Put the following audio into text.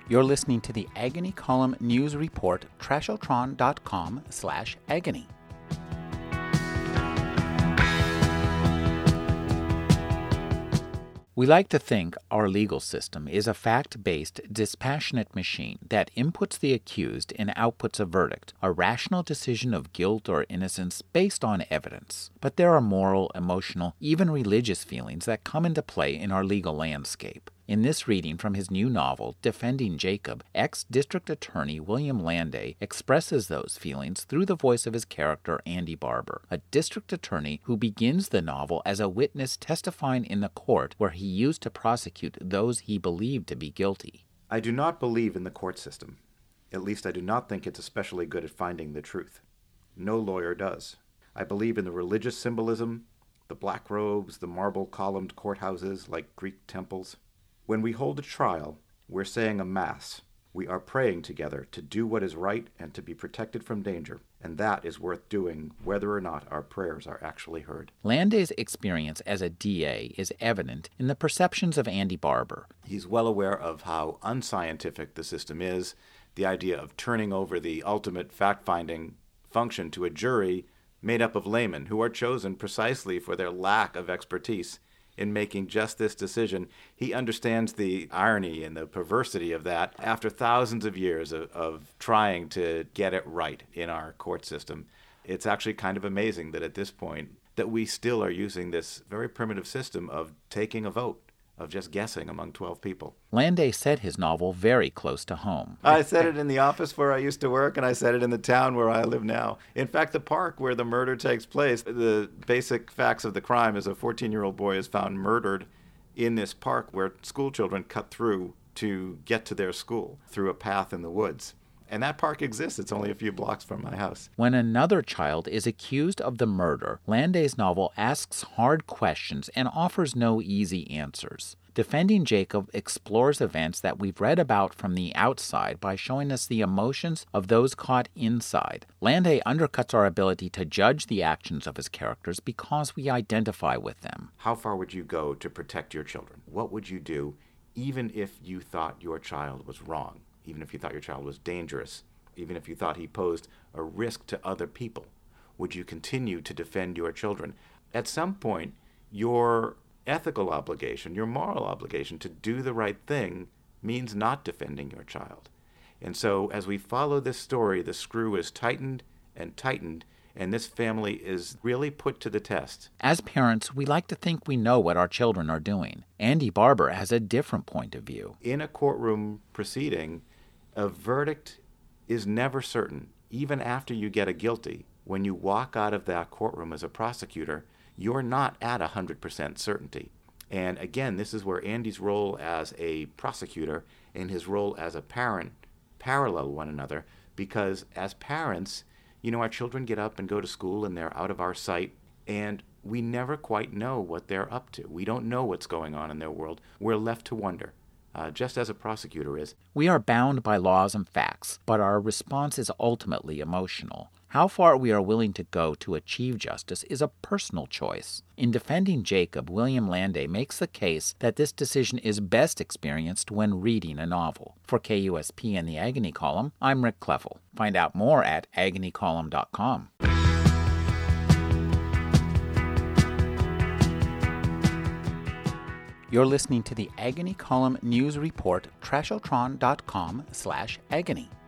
You're listening to the Agony Column News Report, trashotron.com/agony. We like to think our legal system is a fact-based, dispassionate machine that inputs the accused and outputs a verdict, a rational decision of guilt or innocence based on evidence. But there are moral, emotional, even religious feelings that come into play in our legal landscape. In this reading from his new novel, Defending Jacob, ex-District Attorney William Landay expresses those feelings through the voice of his character Andy Barber, a district attorney who begins the novel as a witness testifying in the court where he used to prosecute those he believed to be guilty. I do not believe in the court system. At least I do not think it's especially good at finding the truth. No lawyer does. I believe in the religious symbolism, the black robes, the marble-columned courthouses like Greek temples. When we hold a trial, we're saying a mass. We are praying together to do what is right and to be protected from danger, and that is worth doing whether or not our prayers are actually heard. Landay's experience as a DA is evident in the perceptions of Andy Barber. He's well aware of how unscientific the system is, the idea of turning over the ultimate fact-finding function to a jury made up of laymen who are chosen precisely for their lack of expertise in making just this decision. He understands the irony and the perversity of that after thousands of years of trying to get it right in our court system. It's actually kind of amazing that at this point that we still are using this very primitive system of taking a vote, of just guessing among 12 people. Landay set his novel very close to home. I said it in the office where I used to work, and I said it in the town where I live now. In fact, the park where the murder takes place, the basic facts of the crime is a 14-year-old boy is found murdered in this park where school children cut through to get to their school through a path in the woods. And that park exists. It's only a few blocks from my house. When another child is accused of the murder, Landay's novel asks hard questions and offers no easy answers. Defending Jacob explores events that we've read about from the outside by showing us the emotions of those caught inside. Landay undercuts our ability to judge the actions of his characters because we identify with them. How far would you go to protect your children? What would you do even if you thought your child was wrong? Even if you thought your child was dangerous, even if you thought he posed a risk to other people, would you continue to defend your children? At some point, your ethical obligation, your moral obligation to do the right thing means not defending your child. And so as we follow this story, the screw is tightened and tightened, and this family is really put to the test. As parents, we like to think we know what our children are doing. Andy Barber has a different point of view. In a courtroom proceeding, a verdict is never certain. Even after you get a guilty, when you walk out of that courtroom as a prosecutor, you're not at 100% certainty. And again, this is where Andy's role as a prosecutor and his role as a parent parallel one another, because as parents, our children get up and go to school and they're out of our sight, and we never quite know what they're up to. We don't know what's going on in their world. We're left to wonder. Just as a prosecutor is. We are bound by laws and facts, but our response is ultimately emotional. How far we are willing to go to achieve justice is a personal choice. In Defending Jacob, William Landay makes the case that this decision is best experienced when reading a novel. For KUSP and the Agony Column, I'm Rick Kleffel. Find out more at agonycolumn.com. You're listening to the Agony Column News Report, trashotron.com/agony.